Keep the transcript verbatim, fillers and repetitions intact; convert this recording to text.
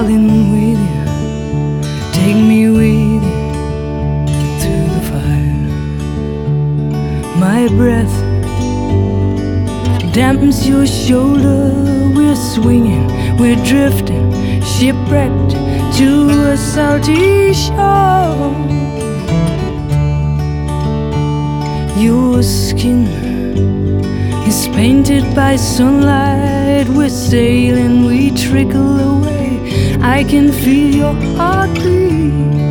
falling with you. Take me with you through the fire. My breath dampens your shoulder. We're swinging, we're drifting, shipwrecked to a salty shore. Your skin is painted by sunlight. We're sailing, we trickle away. I can feel your heartbeat.